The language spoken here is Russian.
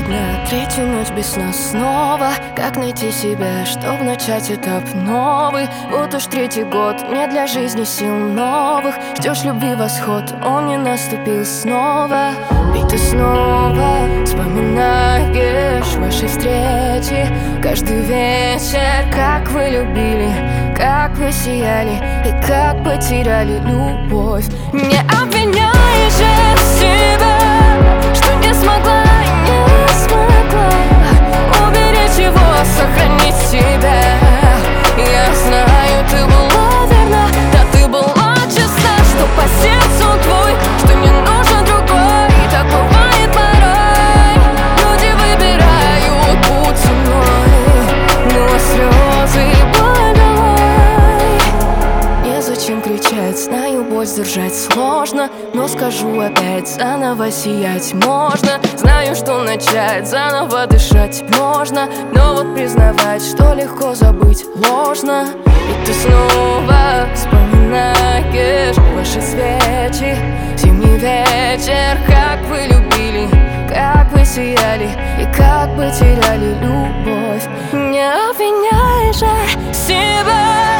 На третью ночь без сна снова. Как найти себя, чтоб начать этап новый? Вот уж третий год, не для жизни сил новых. Ждешь любви восход, он не наступил снова. И ты снова вспоминаешь ваши встречи каждый вечер. Как вы любили, как вы сияли и как потеряли любовь. Не обвиняй же себя, что не смогла и не смогла уберечь его, сохранить себя. Я знаю, ты была верна, да ты была честна, что по сердцу твой, что не нужен другой. И так бывает порой, люди выбирают путь иной, но слезы и боль давай. Незачем кричать, знаю, боль сдержать сложно, но скажу опять, заново сиять можно. Знаю, что начать заново дышать можно, но вот признавать, что легко забыть ложно. И ты снова вспоминаешь ваши свечи, зимний вечер. Как вы любили, как вы сияли и как потеряли любовь. Не обвиняй же себя,